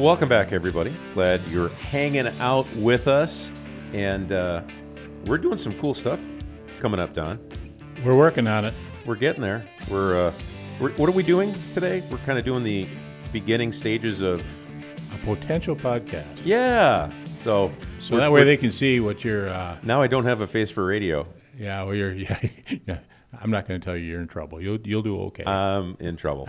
Welcome back, everybody. Glad you're hanging out with us. And we're doing some cool stuff coming up, Don. We're working on it. We're getting there. We're what are we doing today? We're kind of doing the beginning stages of A potential podcast. Yeah. So that way they can see what you're... now I don't have a face for radio. Yeah, well, yeah. I'm not going to tell you you're in trouble. You'll do okay. I'm in trouble.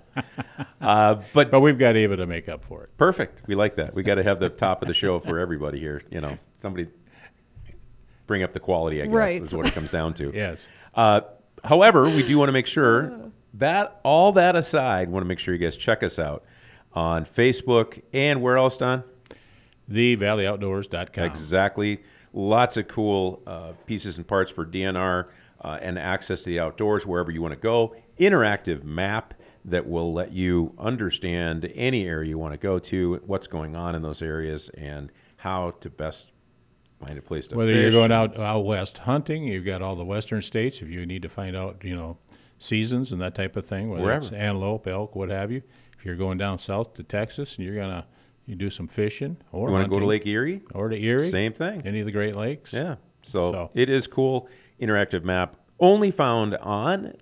But we've got Ava to make up for it. Perfect. We like that. We got to have the top of the show for everybody here. You know, somebody bring up the quality, I guess, Right. is what it comes down to. Yes. However, we do want to make sure that, all that aside, want to make sure you guys check us out on Facebook and where else, Don? TheValleyOutdoors.com. Exactly. Lots of cool pieces and parts for DNR and access to the outdoors wherever you want to go. Interactive map that will let you understand any area you want to go to, what's going on in those areas, and how to best find a place to Whether fish. you're going out west hunting, you've got all the western states. If you need to find out, seasons and that type of thing, whether Wherever. it's antelope, elk, what have you. If you're going down south to Texas and you do some fishing or You want to go to hunting, Lake Erie? or to Erie, Same thing. any of the Great Lakes. Yeah. So it is cool. Interactive map only found on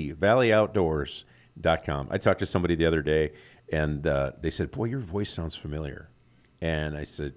thevalleyOutdoors.com. I talked to somebody the other day, and they said, "Boy, your voice sounds familiar." And I said,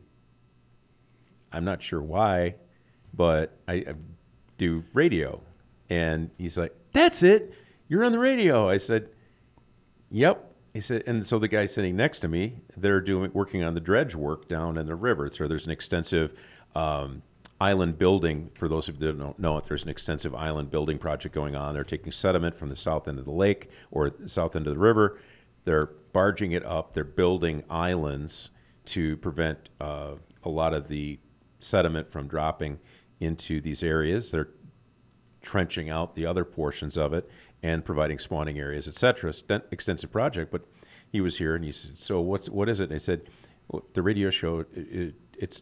"I'm not sure why, but I do radio." And he's like, "That's it. You're on the radio." I said, "Yep." He said, and so the guy sitting next to me, they're working on the dredge work down in the river. So there's an extensive island building. For those of you that don't know it, there's an extensive island building project going on. They're taking sediment from the south end of the lake or the south end of the river. They're barging it up. They're building islands to prevent a lot of the sediment from dropping into these areas. They're trenching out the other portions of it and providing spawning areas, etc. Extensive project. But he was here and he said, "So what is it?" And I said, well, "The radio show, it's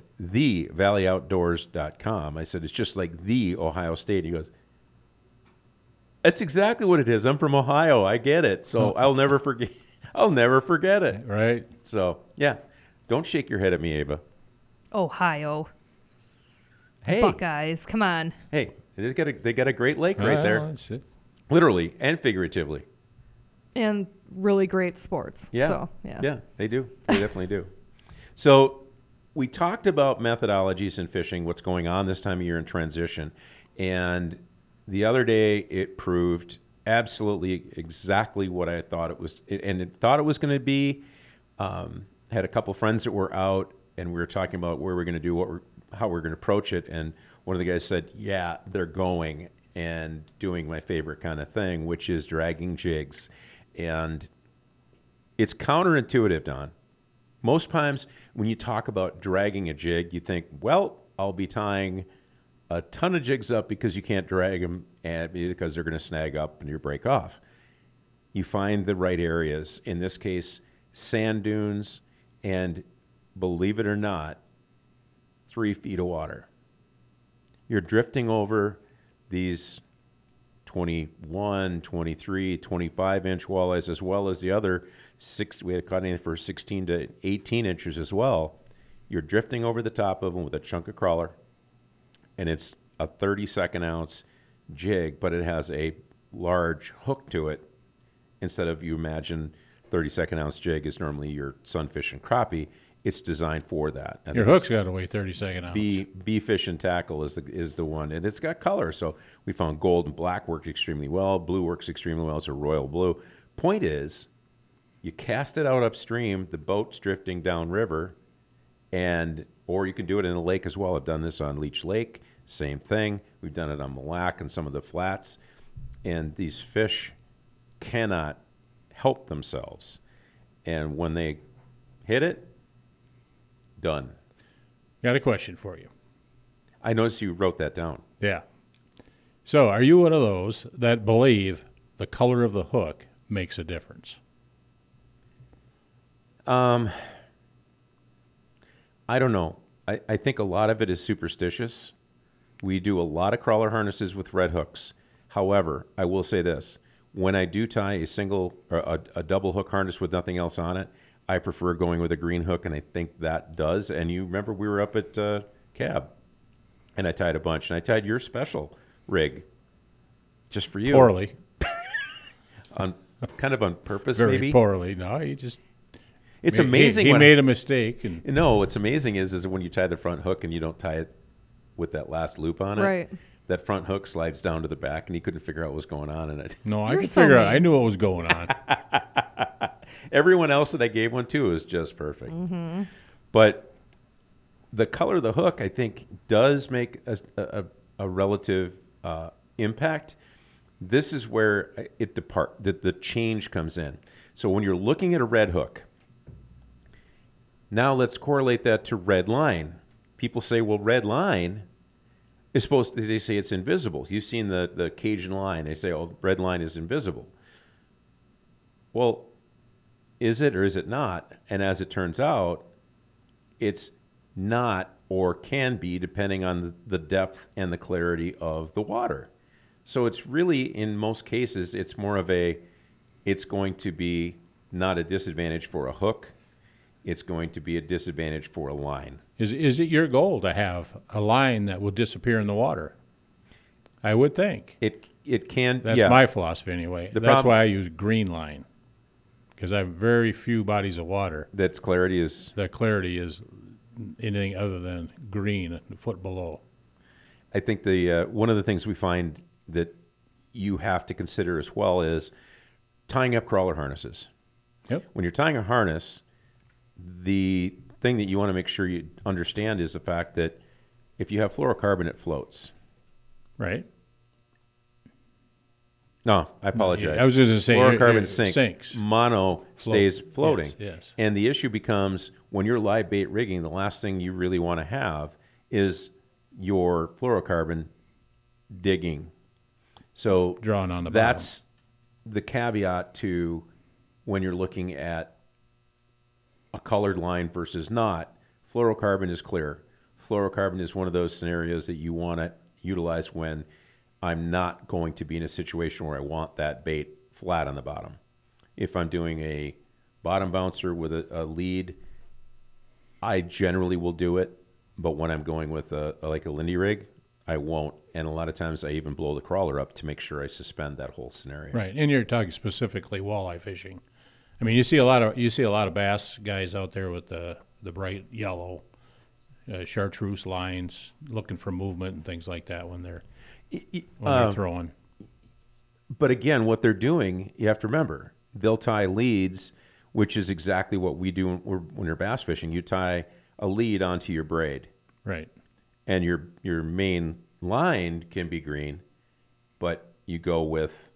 thevalleyOutdoors.com." I said, "It's just like the Ohio State." He goes, "That's exactly what it is. I'm from Ohio. I get it. So I'll never forget. I'll never forget it." Right. So yeah, don't shake your head at me, Ava. Ohio. Hey, Buckeyes. Come on. hey, they got a great lake right there, That's it. literally and figuratively. And really great sports. Yeah. So, yeah. Yeah, they do. They definitely do. So we talked about methodologies in fishing, what's going on this time of year in transition. And the other day it proved absolutely exactly what I thought it was. And it thought it was going to be. Had a couple friends that were out and we were talking about where we're going to do, how we're going to approach it. And one of the guys said, yeah, they're going and doing my favorite kind of thing, which is dragging jigs. And it's counterintuitive, Don. Most times when you talk about dragging a jig, you think, well, I'll be tying a ton of jigs up because you can't drag them and because they're going to snag up and you break off. You find the right areas. In this case, sand dunes and, believe it or not, 3 feet of water. You're drifting over these 21, 23, 25-inch walleyes, as well as the other we had caught anything for 16 to 18 inches as well. You're drifting over the top of them with a chunk of crawler, and it's a 32nd ounce jig, but it has a large hook to it. Instead of, you imagine 32nd ounce jig is normally your sunfish and crappie, it's designed for that. And Your hook's got to weigh 32nd ounce. B fish and tackle is the one, and it's got color. So we found gold and black worked extremely well. Blue works extremely well. It's a royal blue. Point is, you cast it out upstream. The boat's drifting downriver, or you can do it in a lake as well. I've done this on Leech Lake. Same thing. We've done it on Mille Lacs and some of the flats, and these fish cannot help themselves. And when they hit it, done. Got a question for you. I noticed you wrote that down. Yeah. So are you one of those that believe the color of the hook makes a difference? I don't know. I think a lot of it is superstitious. We do a lot of crawler harnesses with red hooks. However, I will say this. When I do tie a double hook harness with nothing else on it, I prefer going with a green hook, and I think that does. And you remember we were up at Cab, and I tied a bunch, and I tied your special rig just for you. Poorly. Kind of on purpose, Very maybe. poorly. No, he just... It's amazing. He when made a mistake. And No, what's amazing is when you tie the front hook and you don't tie it with that last loop on it. Right. That front hook slides down to the back, and he couldn't figure out what was going on in it. no, I You're could so figure out. mean. I knew what was going on. Everyone else that I gave one to was just perfect. Mm-hmm. But the color of the hook, I think, does make a relative impact. This is where the change comes in. So when you're looking at a red hook, now let's correlate that to red line. People say, well, red line is supposed to, they say it's invisible. You've seen the Cajun line. They say, oh, red line is invisible. Well, is it or is it not? And as it turns out, it's not or can be depending on the depth and the clarity of the water. So it's really, in most cases, it's more of it's going to be not a disadvantage for a hook. It's going to be a disadvantage for a line. Is it your goal to have a line that will disappear in the water? I would think. It can. That's yeah. my philosophy anyway. That's why I use green line, because I have very few bodies of water. That's clarity is. The clarity is anything other than green, a foot below. I think the one of the things we find that you have to consider as well is tying up crawler harnesses. Yep. When you're tying a harness, the thing that you want to make sure you understand is the fact that if you have fluorocarbon, it floats. Right. No, I apologize. I was just going to say fluorocarbon it sinks. Mono stays floating. Yes. And the issue becomes when you're live bait rigging, the last thing you really want to have is your fluorocarbon digging. So Drawn on the that's the caveat to when you're looking at a colored line versus not. Fluorocarbon is clear. Fluorocarbon is one of those scenarios that you want to utilize when I'm not going to be in a situation where I want that bait flat on the bottom. If I'm doing a bottom bouncer with a lead, I generally will do it. But when I'm going with like a Lindy rig, I won't. And a lot of times I even blow the crawler up to make sure I suspend that whole scenario. Right, and you're talking specifically walleye fishing. I mean, you see a lot of bass guys out there with the bright yellow chartreuse lines, looking for movement and things like that when they're throwing. But again, what they're doing, you have to remember, they'll tie leads, which is exactly what we do when you're bass fishing. You tie a lead onto your braid. Right. And your main line can be green, but you go with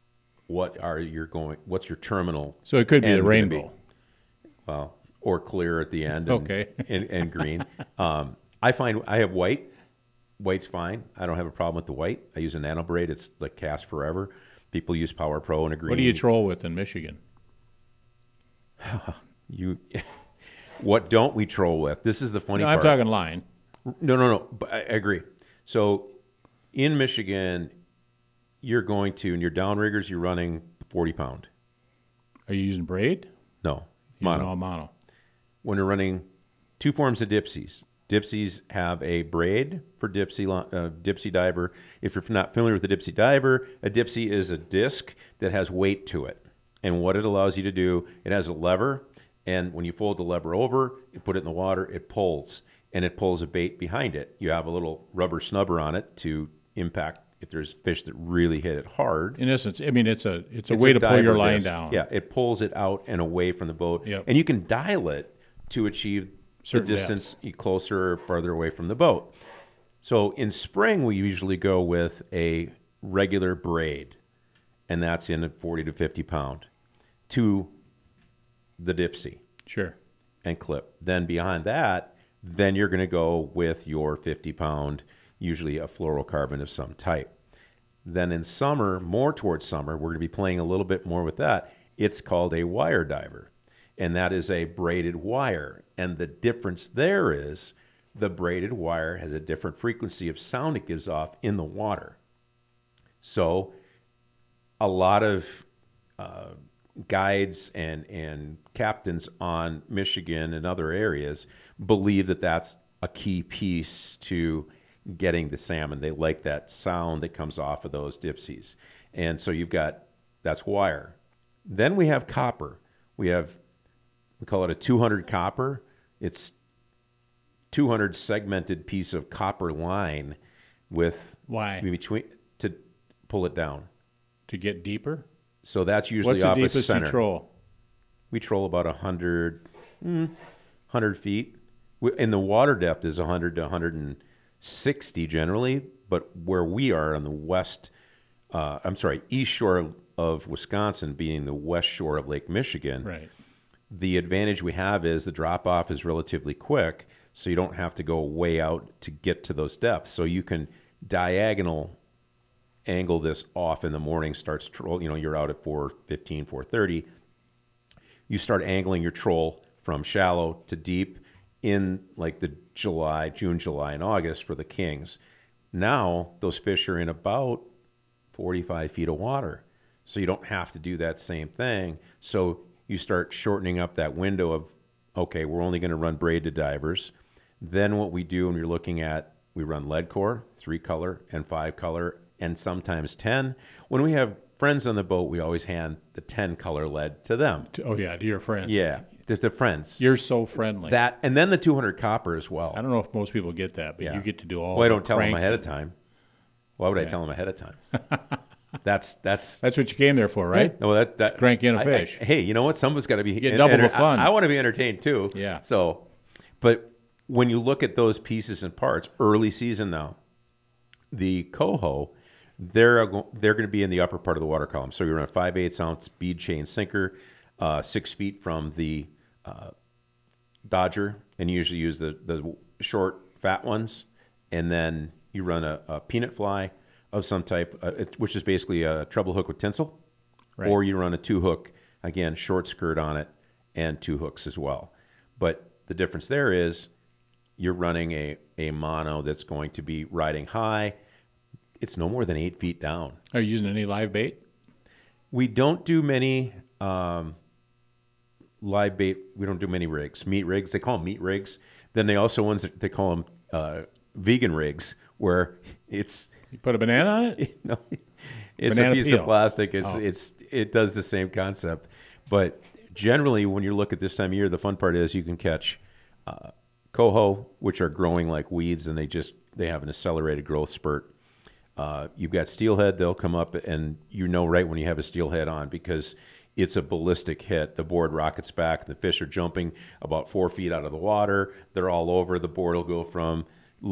what's your terminal? So it could be end the gonna rainbow. Well, or clear at the end. Okay. and green. I find I have white. White's fine. I don't have a problem with the white. I use a nano braid. It's like cast forever. People use Power Pro and a green. What do you troll with in Michigan? What don't we troll with? This is the funny part. I'm talking line. No. But I agree. So in Michigan, you're going to, in your downriggers, you're running 40 pound. Are you using braid? No, Using all mono. When you're running two forms of dipsies. Dipsies have a braid for dipsy diver. If you're not familiar with the dipsy diver, a dipsy is a disc that has weight to it. And what it allows you to do, it has a lever, and when you fold the lever over, you put it in the water, it pulls, and it pulls a bait behind it. You have a little rubber snubber on it to impact if there's fish that really hit it hard. In essence, I mean, it's a way to pull your line down. Yeah, it pulls it out and away from the boat. Yep. And you can dial it to achieve certain the distance closer or farther away from the boat. So in spring, we usually go with a regular braid, and that's in a 40 to 50 pound to the dipsy. Sure. And clip. Then behind that, then you're going to go with your 50 pound, usually a fluorocarbon of some type. Then in summer, more towards summer, we're going to be playing a little bit more with that. It's called a wire diver, and that is a braided wire. And the difference there is the braided wire has a different frequency of sound it gives off in the water. So a lot of guides and captains on Michigan and other areas believe that that's a key piece to getting the salmon. They like that sound that comes off of those dipsies. And so that's wire. Then we have copper. We call it a 200 copper. It's 200 segmented piece of copper line with Why? between to pull it down. To get deeper? So that's usually What's the off a deepest center. you troll? We troll about 100 feet. And the water depth is 100 to 160 generally, but where we are on the east shore of Wisconsin, being the west shore of Lake Michigan, Right. the advantage we have is the drop-off is relatively quick, so you don't have to go way out to get to those depths. So you can diagonal angle this off in the morning, starts troll, you're out at 4:15, 4:30. You start angling your troll from shallow to deep in like the June, July, and August for the kings. Now those fish are in about 45 feet of water. So you don't have to do that same thing. So you start shortening up that window of, okay, we're only going to run braided divers. Then what we do when you're looking at, we run lead core, 3-color and 5-color, and sometimes 10. When we have friends on the boat, we always hand the 10-color lead to them. Oh, yeah, to your friends. Yeah, the friends. You're so friendly. That, and then the 200 copper as well. I don't know if most people get that, but Yeah. you get to do all Well, I the don't tell them cranking. ahead of time. Why would I tell them ahead of time? That's That's what you came there for, right? No, that Crank in a fish. hey, you know what? Someone's got to be get double the fun. I want to be entertained too. Yeah. So, but when you look at those pieces and parts, early season now, the coho, they're going to be in the upper part of the water column. So you run a 5/8 ounce bead chain sinker, 6 feet from the Dodger, and you usually use the short, fat ones, and then you run a peanut fly of some type, which is basically a treble hook with tinsel, Right. or you run a 2-hook, again, short skirt on it, and 2 hooks as well. But the difference there is you're running a mono that's going to be riding high. It's no more than 8 feet down. Are you using any live bait? We don't do many live bait. We don't do many rigs, meat rigs. They call them meat rigs. Then they also ones that they call them vegan rigs, where it's You put a banana on it? it's Banana a piece peel. of plastic. It does the same concept, but generally when you look at this time of year, the fun part is you can catch coho, which are growing like weeds, and they have an accelerated growth spurt. You've got steelhead. They'll come up, and right when you have a steelhead on, because it's a ballistic hit. The board rockets back. The fish are jumping about 4 feet out of the water. They're all over. The board will go from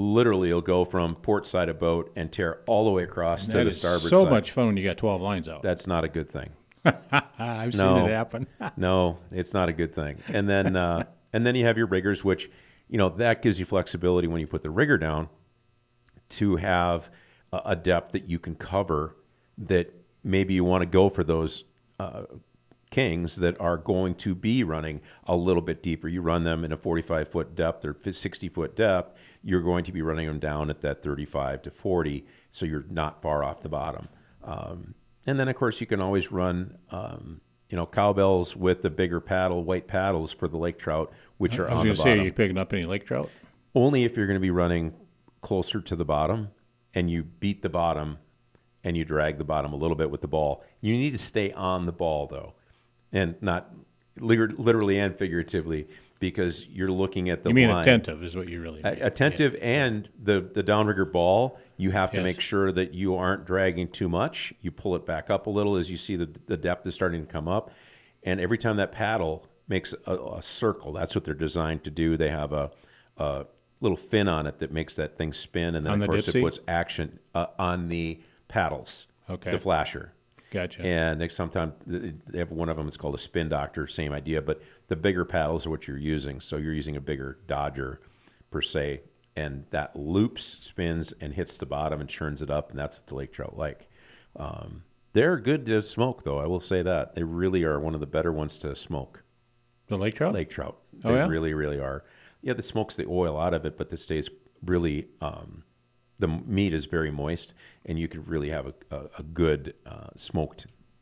port side of boat and tear all the way across to That the is starboard so side. much fun when you got 12 lines out. That's not a good thing. I've seen No. it happen. No, it's not a good thing. And then you have your riggers, which that gives you flexibility when you put the rigger down to have a depth that you can cover. That maybe you want to go for those kings that are going to be running a little bit deeper. You run them in a 45-foot depth or 60-foot depth. You're going to be running them down at that 35 to 40, so you're not far off the bottom. And then, of course, you can always run, cowbells with the bigger white paddles for the lake trout, which are I was on the going to say, are bottom. you picking up any lake trout? Only if you're going to be running closer to the bottom and you beat the bottom and you drag the bottom a little bit with the ball. You need to stay on the ball, though, and not literally and figuratively, because you're looking at the You mean line. attentive is what you really mean. Attentive, and the downrigger ball, you have to Yes. make sure that you aren't dragging too much. You pull it back up a little as you see the depth is starting to come up. And every time that paddle makes a circle, that's what they're designed to do. They have a little fin on it that makes that thing spin, and then, On of the course, it dipsy? puts action on the paddles, Okay. the flasher. Gotcha. And sometimes they have one of them. It's called a spin doctor. Same idea, but the bigger paddles are what you're using. So you're using a bigger Dodger, per se, and that loops, spins, and hits the bottom and churns it up, and that's what the lake trout like. They're good to smoke, though. I will say that they really are one of the better ones to smoke. The lake trout? Lake trout. Oh, They yeah? really, really are. Yeah, the smokes the oil out of it, but it stays really. The meat is very moist, and you can really have a good smoked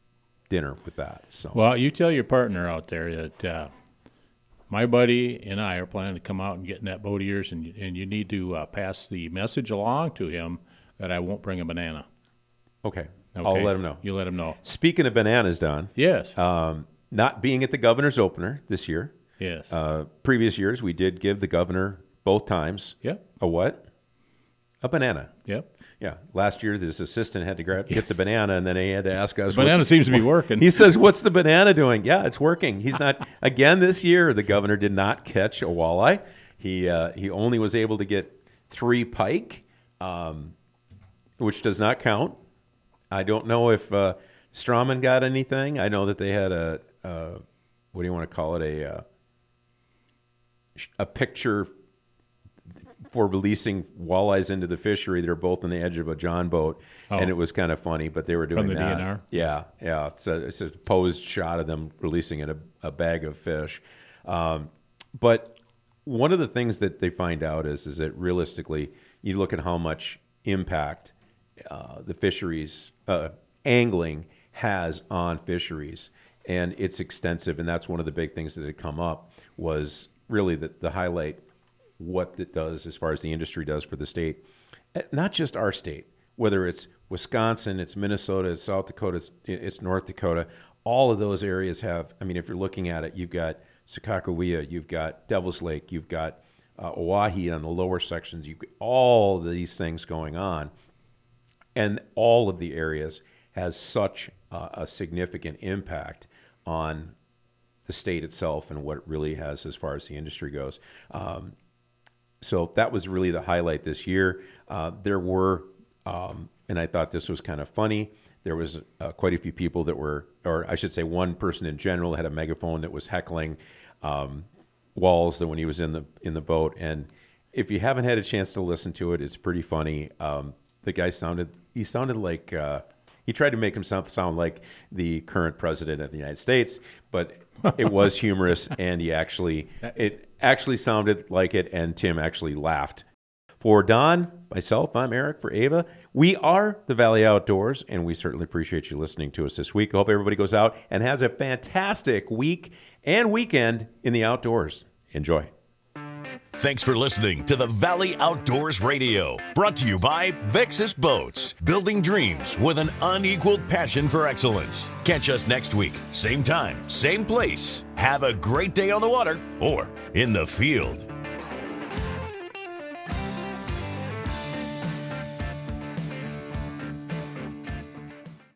dinner with that. So Well, you tell your partner out there that my buddy and I are planning to come out and get in that boat of yours, and you need to pass the message along to him that I won't bring a banana. okay, Okay? I'll let him know. You let him know. Speaking of bananas, Don, Yes. not being at the governor's opener this year. Yes. Previous years, we did give the governor both times Yep. a what? A banana. Yep. Yeah. Last year, this assistant had to get the banana, and then he had to ask us. Banana seems to be working. He says, "What's the banana doing?" Yeah, it's working. He's not. Again, this year, the governor did not catch a walleye. He only was able to get 3 pike, which does not count. I don't know if Strawman got anything. I know that they had a what do you want to call it, a picture for releasing walleyes into the fishery. They're both on the edge of a John boat, and it was kind of funny, but they were doing From the that. DNR? Yeah. It's a posed shot of them releasing a bag of fish. But one of the things that they find out is that realistically, you look at how much impact the fisheries, angling has on fisheries, and it's extensive. And that's one of the big things that had come up was really the highlight what it does as far as the industry does for the state. Not just our state, whether it's Wisconsin, it's Minnesota, it's South Dakota, it's North Dakota. All of those areas have, I mean, if you're looking at it, you've got Sakakawea, you've got Devil's Lake, you've got Oahe on the lower sections. You've got all these things going on. And all of the areas has such a significant impact on the state itself and what it really has as far as the industry goes. So that was really the highlight this year. There were, and I thought this was kind of funny, there was quite a few people that were, or I should say one person in general had a megaphone that was heckling Walls when he was in the boat. And if you haven't had a chance to listen to it, it's pretty funny. The guy sounded like, he tried to make himself sound like the current president of the United States, but it was humorous, and it actually sounded like it, and Tim actually laughed. For Don, myself, I'm Eric. For Ava, we are the Valley Outdoors, and we certainly appreciate you listening to us this week. I hope everybody goes out and has a fantastic week and weekend in the outdoors. Enjoy. Thanks for listening to the Valley Outdoors Radio, brought to you by Vexus Boats, building dreams with an unequaled passion for excellence. Catch us next week, same time, same place. Have a great day on the water or in the field.